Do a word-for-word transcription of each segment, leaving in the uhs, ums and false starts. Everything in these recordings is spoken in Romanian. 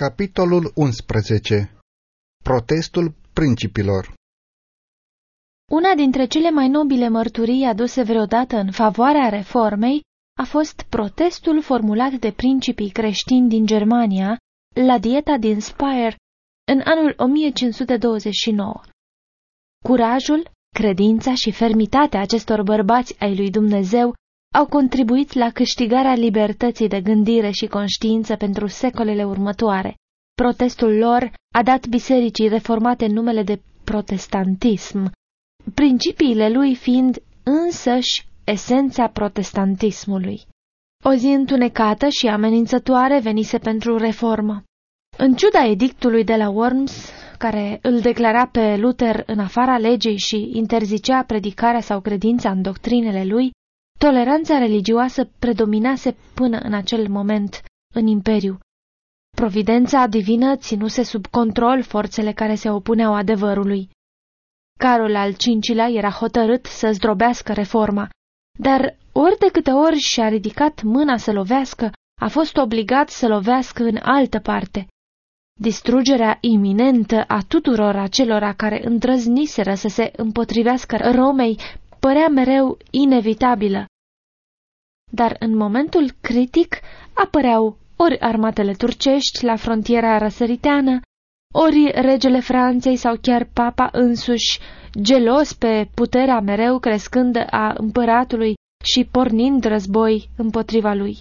Capitolul unsprezece. Protestul principilor. Una dintre cele mai nobile mărturii aduse vreodată în favoarea reformei a fost protestul formulat de principii creștini din Germania la dieta din Speyer în anul o mie cinci sute douăzeci și nouă. Curajul, credința și fermitatea acestor bărbați ai lui Dumnezeu au contribuit la câștigarea libertății de gândire și conștiință pentru secolele următoare. Protestul lor a dat bisericii reformate numele de protestantism, principiile lui fiind însăși esența protestantismului. O zi întunecată și amenințătoare venise pentru reformă. În ciuda edictului de la Worms, care îl declara pe Luther în afara legii și interzicea predicarea sau credința în doctrinele lui, toleranța religioasă predominase până în acel moment în imperiu. Providența divină ținuse sub control forțele care se opuneau adevărului. Carol al cincilea era hotărât să zdrobească reforma, dar ori de câte ori și-a ridicat mâna să lovească, a fost obligat să lovească în altă parte. Distrugerea iminentă a tuturor acelora care îndrăzniseră să se împotrivească Romei părea mereu inevitabilă. Dar în momentul critic apăreau ori armatele turcești la frontiera răsăriteană, ori regele Franței sau chiar papa însuși, gelos pe puterea mereu crescândă a împăratului și pornind război împotriva lui.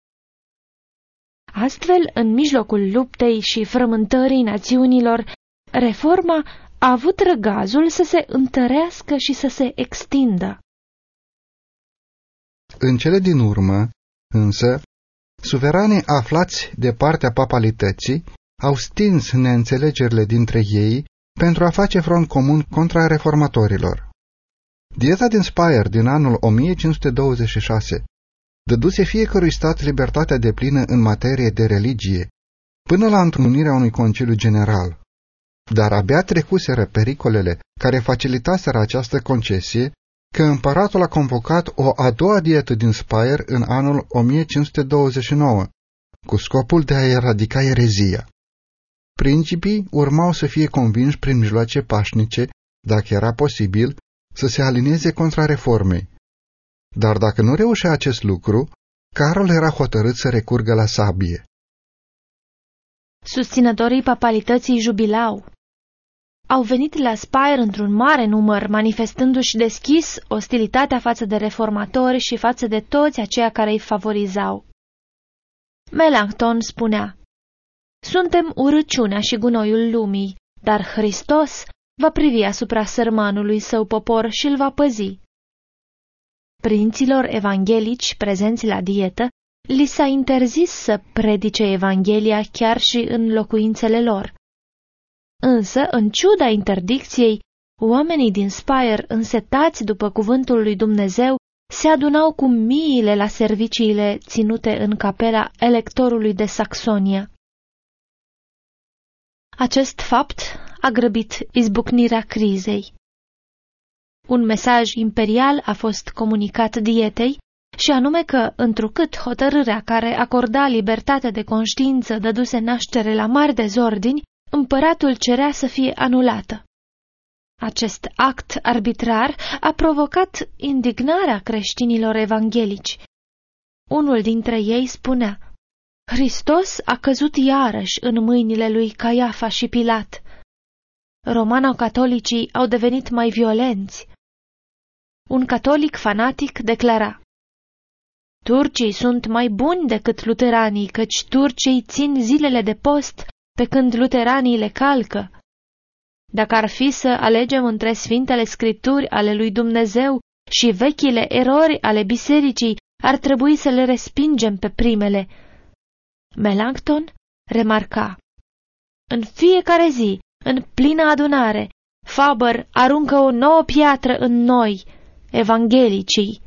Astfel, în mijlocul luptei și frământării națiunilor, reforma a avut răgazul să se întărească și să se extindă. În cele din urmă, însă, suveranii aflați de partea papalității au stins neînțelegerile dintre ei pentru a face front comun contra reformatorilor. Dieta din Speyer din anul o mie cinci sute douăzeci și șase dăduse fiecărui stat libertatea deplină în materie de religie, până la întrunirea unui conciliu general. Dar abia trecuseră pericolele care facilitaseră această concesie, că împăratul a convocat o a doua dietă din Speyer în anul o mie cinci sute douăzeci și nouă, cu scopul de a eradica erezia. Principii urmau să fie convinși prin mijloace pașnice, dacă era posibil, să se alineze contra reformei. Dar dacă nu reușea acest lucru, Carol era hotărât să recurgă la sabie. Susținătorii papalității jubilau. Au venit la Speyer într-un mare număr, manifestându-și deschis ostilitatea față de reformatori și față de toți aceia care îi favorizau. Melanchthon spunea: "Suntem urăciunea și gunoiul lumii, dar Hristos va privi asupra sărmanului său popor și îl va păzi." Prinților evanghelici prezenți la dietă li s-a interzis să predice Evanghelia chiar și în locuințele lor. Însă, în ciuda interdicției, oamenii din Speyer, însetați după cuvântul lui Dumnezeu, se adunau cu miile la serviciile ținute în capela electorului de Saxonia. Acest fapt a grăbit izbucnirea crizei. Un mesaj imperial a fost comunicat dietei, și anume că, întrucât hotărârea care acorda libertate de conștiință dăduse naștere la mari dezordini, împăratul cerea să fie anulată. Acest act arbitrar a provocat indignarea creștinilor evanghelici. Unul dintre ei spunea: "Hristos a căzut iarăși în mâinile lui Caiafa și Pilat." Romano-catolicii au devenit mai violenți. Un catolic fanatic declara: "Turcii sunt mai buni decât luteranii, căci turcii țin zilele de post, pe când luteranii le calcă. Dacă ar fi să alegem între Sfintele Scripturi ale lui Dumnezeu și vechile erori ale bisericii, ar trebui să le respingem pe primele." Melanchthon remarca: "În fiecare zi, în plină adunare, Faber aruncă o nouă piatră în noi, evanghelicii."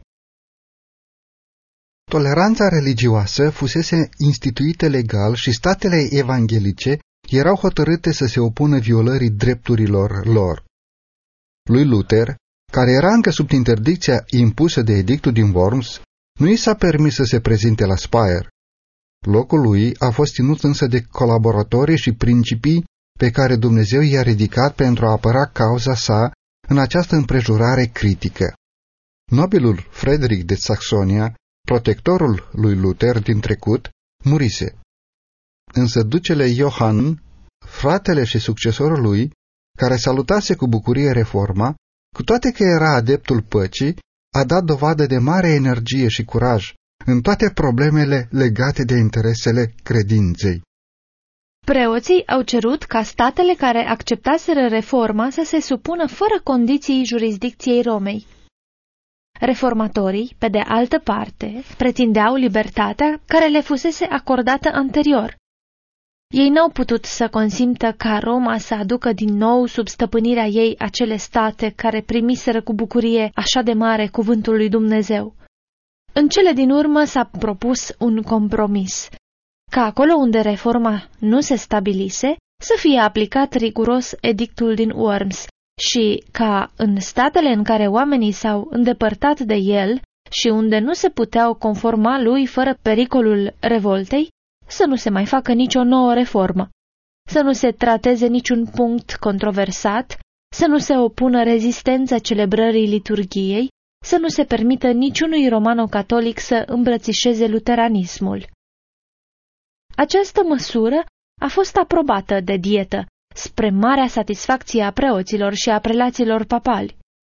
Toleranța religioasă fusese instituită legal și statele evanghelice erau hotărâte să se opună violării drepturilor lor. Lui Luther, care era încă sub interdicția impusă de edictul din Worms, nu i s-a permis să se prezinte la Speyer. Locul lui a fost ținut însă de colaboratorii și principii pe care Dumnezeu i-a ridicat pentru a apăra cauza sa în această împrejurare critică. Nobilul Frederic de Saxonia, protectorul lui Luther din trecut, murise. Însă ducele Iohann, fratele și succesorul lui, care salutase cu bucurie reforma, cu toate că era adeptul păcii, a dat dovadă de mare energie și curaj în toate problemele legate de interesele credinței. Preoții au cerut ca statele care acceptaseră reforma să se supună fără condiții jurisdicției Romei. Reformatorii, pe de altă parte, pretindeau libertatea care le fusese acordată anterior. Ei n-au putut să consimtă ca Roma să aducă din nou sub stăpânirea ei acele state care primiseră cu bucurie așa de mare cuvântul lui Dumnezeu. În cele din urmă s-a propus un compromis, ca acolo unde reforma nu se stabilise, să fie aplicat riguros edictul din Worms și ca în statele în care oamenii s-au îndepărtat de el și unde nu se puteau conforma lui fără pericolul revoltei, să nu se mai facă nicio nouă reformă, să nu se trateze niciun punct controversat, să nu se opună rezistența celebrării liturghiei, să nu se permită niciunui romano-catolic să îmbrățișeze luteranismul. Această măsură a fost aprobată de dietă, spre marea satisfacție a preoților și a prelaților papali.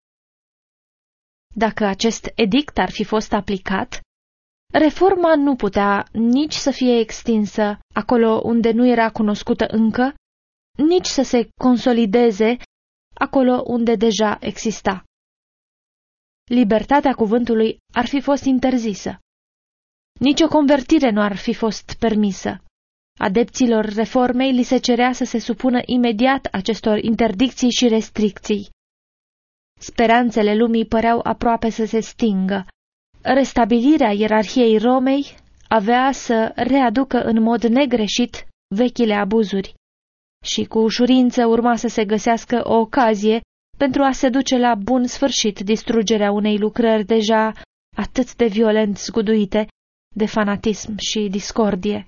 Dacă acest edict ar fi fost aplicat, reforma nu putea nici să fie extinsă acolo unde nu era cunoscută încă, nici să se consolideze acolo unde deja exista. Libertatea cuvântului ar fi fost interzisă. Nici o convertire nu ar fi fost permisă. Adepților reformei li se cerea să se supună imediat acestor interdicții și restricții. Speranțele lumii păreau aproape să se stingă. Restabilirea ierarhiei Romei avea să readucă în mod negreșit vechile abuzuri și cu ușurință urma să se găsească o ocazie pentru a se duce la bun sfârșit distrugerea unei lucrări deja atât de violent zguduite de fanatism și discordie.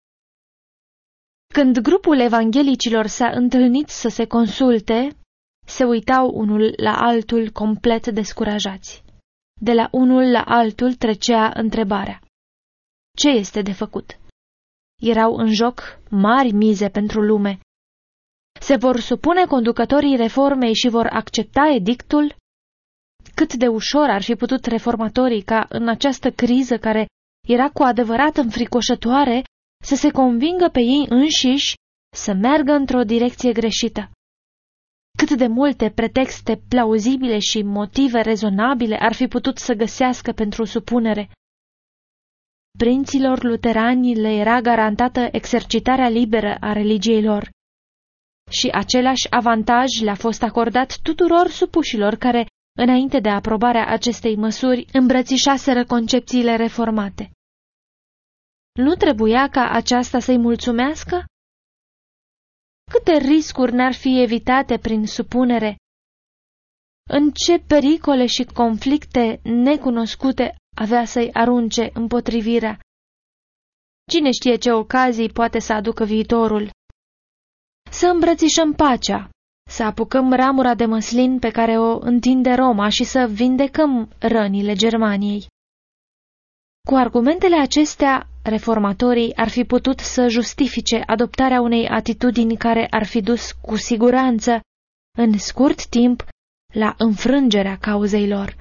Când grupul evanghelicilor s-a întâlnit să se consulte, se uitau unul la altul complet descurajați. De la unul la altul trecea întrebarea: ce este de făcut? Erau în joc mari mize pentru lume. Se vor supune conducătorii reformei și vor accepta edictul? Cât de ușor ar fi putut reformatorii ca în această criză care era cu adevărat înfricoșătoare să se convingă pe ei înșiși să meargă într-o direcție greșită. Cât de multe pretexte plauzibile și motive rezonabile ar fi putut să găsească pentru supunere. Prinților luterani le era garantată exercitarea liberă a religiei lor și același avantaj le-a fost acordat tuturor supușilor care, înainte de aprobarea acestei măsuri, îmbrățișaseră concepțiile reformate. Nu trebuia ca aceasta să-i mulțumească? Câte riscuri n-ar fi evitate prin supunere? În ce pericole și conflicte necunoscute avea să-i arunce împotrivirea? Cine știe ce ocazii poate să aducă viitorul? Să îmbrățișăm pacea, să apucăm ramura de măslin pe care o întinde Roma și să vindecăm rănile Germaniei. Cu argumentele acestea, reformatorii ar fi putut să justifice adoptarea unei atitudini care ar fi dus cu siguranță, în scurt timp, la înfrângerea cauzei lor.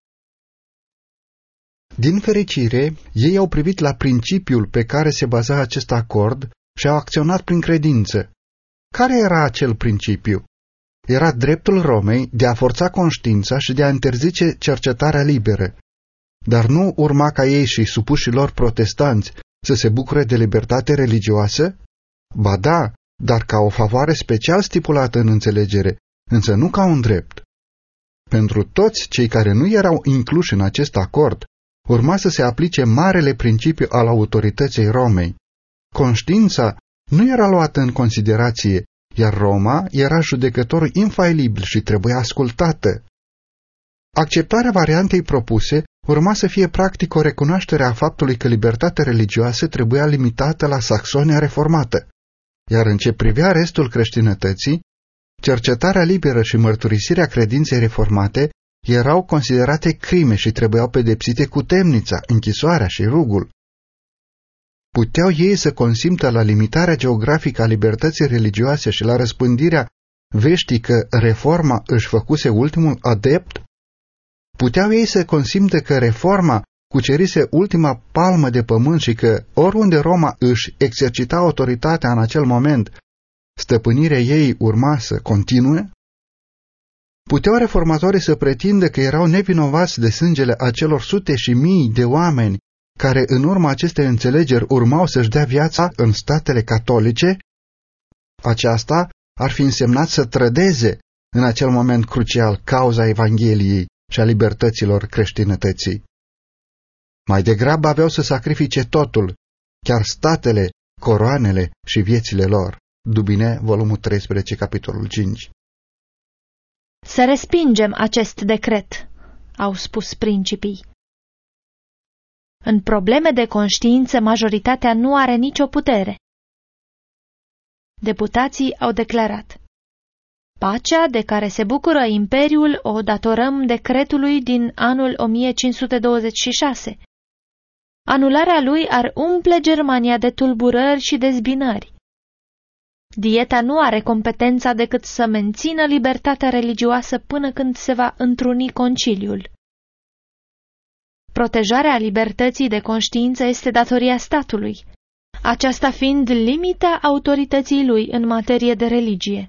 Din fericire, ei au privit la principiul pe care se baza acest acord și au acționat prin credință. Care era acel principiu? Era dreptul Romei de a forța conștiința și de a interzice cercetarea liberă. Dar nu urma ca ei și supușii lor protestanți să se bucure de libertate religioasă? Ba da, dar ca o favoare special stipulată în înțelegere, însă nu ca un drept. Pentru toți cei care nu erau incluși în acest acord, urma să se aplice marele principiu al autorității Romei. Conștiința nu era luată în considerație, iar Roma era judecătorul infailibil și trebuia ascultată. Acceptarea variantei propuse urma să fie practic o recunoaștere a faptului că libertatea religioasă trebuia limitată la Saxonia reformată, iar în ce privea restul creștinătății, cercetarea liberă și mărturisirea credinței reformate erau considerate crime și trebuiau pedepsite cu temnița, închisoarea și rugul. Puteau ei să consimtă la limitarea geografică a libertății religioase și la răspândirea veștii că reforma își făcuse ultimul adept? Puteau ei să consimtă că reforma cucerise ultima palmă de pământ și că oriunde Roma își exercita autoritatea în acel moment, stăpânirea ei urma să continue? Puteau reformatorii să pretindă că erau nevinovați de sângele acelor sute și mii de oameni care în urma acestei înțelegeri urmau să-și dea viața în statele catolice? Aceasta ar fi însemnat să trădeze în acel moment crucial cauza Evangheliei și a libertăților creștinătății. Mai degrabă aveau să sacrifice totul, chiar statele, coroanele și viețile lor. Dubine, volumul treisprezece, capitolul cinci. Să respingem acest decret, au spus principii. În probleme de conștiință, majoritatea nu are nicio putere. Deputații au declarat: pacea de care se bucură imperiul o datorăm decretului din anul o mie cinci sute douăzeci și șase. Anularea lui ar umple Germania de tulburări și dezbinări. Dieta nu are competența decât să mențină libertatea religioasă până când se va întruni conciliul. Protejarea libertății de conștiință este datoria statului, aceasta fiind limita autorității lui în materie de religie.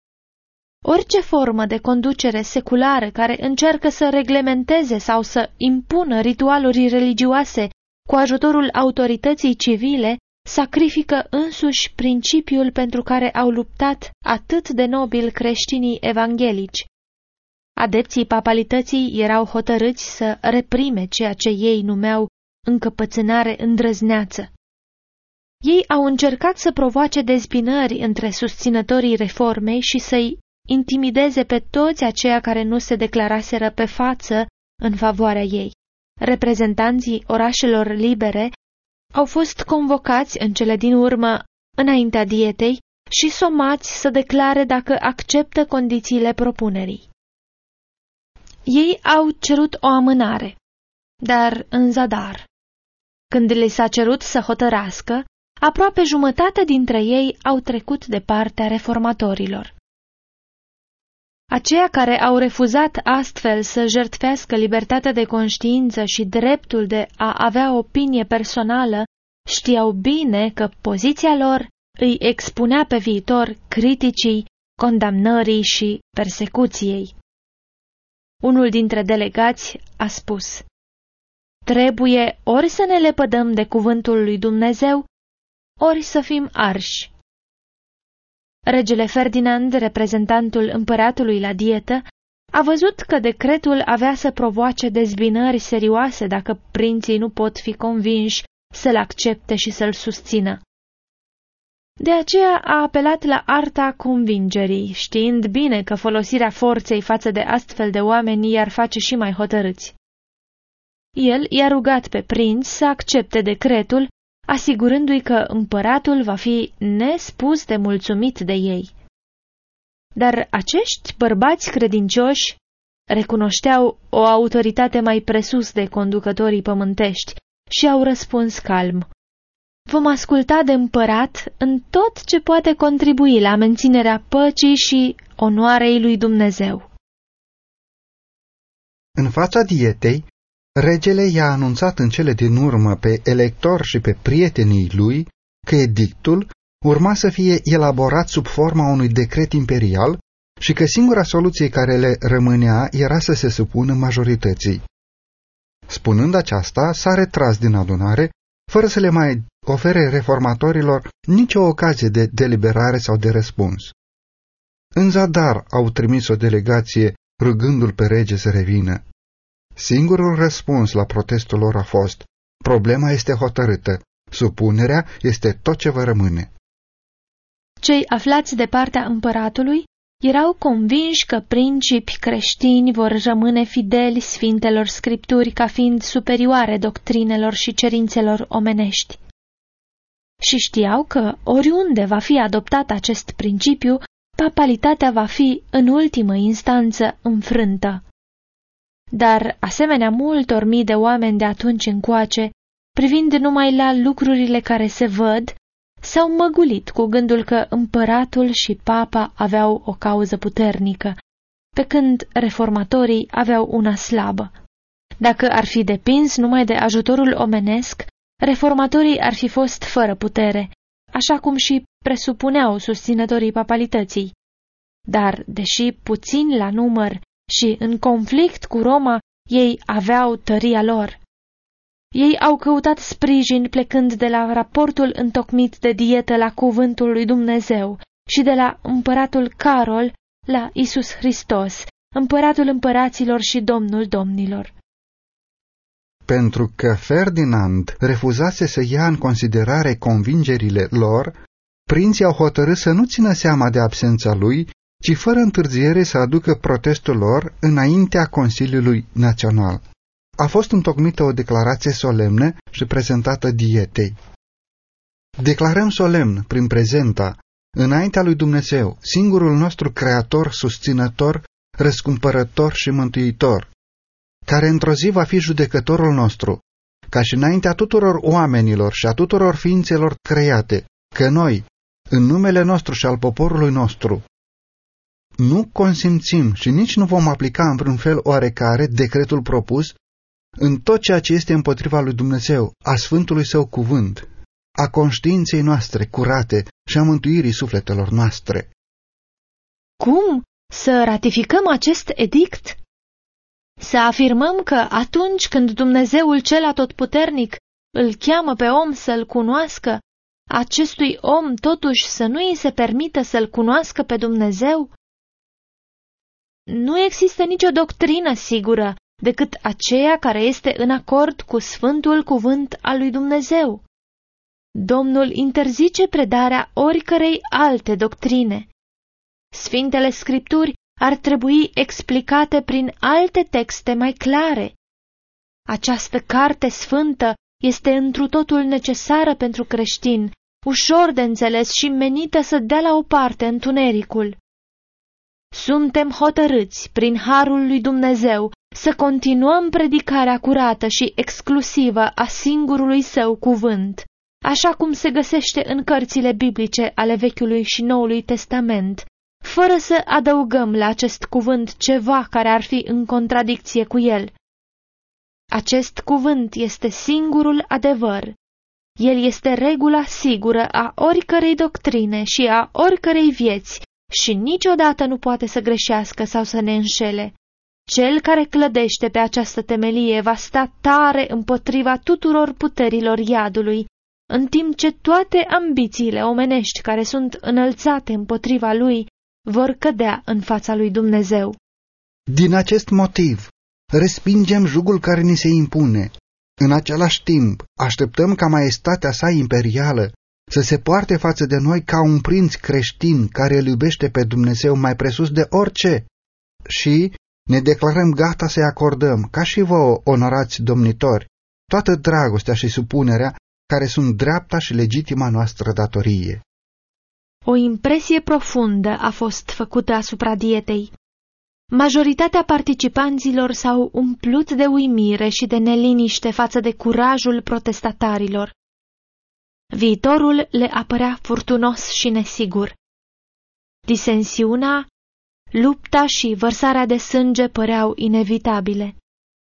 Orice formă de conducere seculară care încearcă să reglementeze sau să impună ritualuri religioase cu ajutorul autorității civile sacrifică însuși principiul pentru care au luptat atât de nobil creștinii evanghelici. Adepții papalității erau hotărâți să reprime ceea ce ei numeau încăpățânare îndrăzneață. Ei au încercat să provoace dezbinări între susținătorii reformei și să-i intimideze pe toți aceia care nu se declaraseră pe față în favoarea ei. Reprezentanții orașelor libere au fost convocați în cele din urmă înaintea dietei și somați să declare dacă acceptă condițiile propunerii. Ei au cerut o amânare, dar în zadar. Când li s-a cerut să hotărască, aproape jumătate dintre ei au trecut de partea reformatorilor. Aceia care au refuzat astfel să jertfească libertatea de conștiință și dreptul de a avea opinie personală știau bine că poziția lor îi expunea pe viitor criticii, condamnării și persecuției. Unul dintre delegați a spus: trebuie ori să ne lepădăm de cuvântul lui Dumnezeu, ori să fim arși. Regele Ferdinand, reprezentantul împăratului la dietă, a văzut că decretul avea să provoace dezbinări serioase dacă prinții nu pot fi convinși să-l accepte și să-l susțină. De aceea a apelat la arta convingerii, știind bine că folosirea forței față de astfel de oameni i-ar face și mai hotărâți. El i-a rugat pe prinți să accepte decretul, asigurându-i că împăratul va fi nespus de mulțumit de ei. Dar acești bărbați credincioși recunoșteau o autoritate mai presus de conducătorii pământești și au răspuns calm: vom asculta de împărat în tot ce poate contribui la menținerea păcii și onoarei lui Dumnezeu. În fața dietei, regele i-a anunțat în cele din urmă pe electori și pe prietenii lui că edictul urma să fie elaborat sub forma unui decret imperial și că singura soluție care le rămânea era să se supună majorității. Spunând aceasta, s-a retras din adunare, fără să le mai ofere reformatorilor nicio ocazie de deliberare sau de răspuns. În zadar au trimis o delegație rugându-l pe rege să revină. Singurul răspuns la protestul lor a fost: problema este hotărâtă, supunerea este tot ce vă rămâne. Cei aflați de partea împăratului erau convinși că principi creștini vor rămâne fideli Sfintelor Scripturi ca fiind superioare doctrinelor și cerințelor omenești. Și știau că, oriunde va fi adoptat acest principiu, papalitatea va fi, în ultimă instanță, înfrântă. Dar, asemenea multor mii de oameni de atunci încoace, privind numai la lucrurile care se văd, s-au măgulit cu gândul că împăratul și papa aveau o cauză puternică, pe când reformatorii aveau una slabă. Dacă ar fi depins numai de ajutorul omenesc, reformatorii ar fi fost fără putere, așa cum și presupuneau susținătorii papalității. Dar, deși puțini la număr și în conflict cu Roma, ei aveau tăria lor. Ei au căutat sprijin plecând de la raportul întocmit de dietă la cuvântul lui Dumnezeu și de la împăratul Carol la Isus Hristos, împăratul împăraților și domnul domnilor. Pentru că Ferdinand refuzase să ia în considerare convingerile lor, prinții au hotărât să nu țină seama de absența lui, ci fără întârziere să aducă protestul lor înaintea Consiliului Național. A fost întocmită o declarație solemnă și prezentată dietei. Declarăm solemn, prin prezenta, înaintea lui Dumnezeu, singurul nostru creator, susținător, răscumpărător și mântuitor, care într-o zi va fi judecătorul nostru, ca și înaintea tuturor oamenilor și a tuturor ființelor create, că noi, în numele nostru și al poporului nostru, nu consimțim și nici nu vom aplica în vreun fel oarecare decretul propus în tot ceea ce este împotriva lui Dumnezeu, a Sfântului Său cuvânt, a conștiinței noastre curate și a mântuirii sufletelor noastre. Cum să ratificăm acest edict? Să afirmăm că atunci când Dumnezeul cel atotputernic îl cheamă pe om să-l cunoască, acestui om totuși să nu îi se permită să-l cunoască pe Dumnezeu? Nu există nicio doctrină sigură decât aceea care este în acord cu Sfântul Cuvânt al lui Dumnezeu. Domnul interzice predarea oricărei alte doctrine. Sfintele Scripturi ar trebui explicate prin alte texte mai clare. Această carte sfântă este întru totul necesară pentru creștin, ușor de înțeles și menită să dea la o parte întunericul. Suntem hotărâți, prin harul lui Dumnezeu, să continuăm predicarea curată și exclusivă a singurului Său cuvânt, așa cum se găsește în cărțile biblice ale Vechiului și Noului Testament, fără să adăugăm la acest cuvânt ceva care ar fi în contradicție cu el. Acest cuvânt este singurul adevăr. El este regula sigură a oricărei doctrine și a oricărei vieți și niciodată nu poate să greșească sau să ne înșele. Cel care clădește pe această temelie va sta tare împotriva tuturor puterilor iadului, în timp ce toate ambițiile omenești care sunt înălțate împotriva lui vor cădea în fața lui Dumnezeu. Din acest motiv, respingem jugul care ni se impune. În același timp, așteptăm ca maestatea sa imperială să se poarte față de noi ca un prinț creștin care îl iubește pe Dumnezeu mai presus de orice și ne declarăm gata să-i acordăm, ca și vouă, onorați domnitori, toată dragostea și supunerea care sunt dreapta și legitima noastră datorie. O impresie profundă a fost făcută asupra dietei. Majoritatea participanților s-au umplut de uimire și de neliniște față de curajul protestatarilor. Viitorul le apărea furtunos și nesigur. Disensiunea, lupta și vărsarea de sânge păreau inevitabile.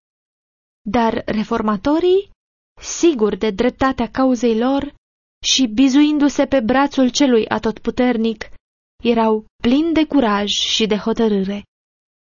Dar reformatorii, siguri de dreptatea cauzei lor și bizuindu-se pe brațul celui atotputernic, erau plini de curaj și de hotărâre.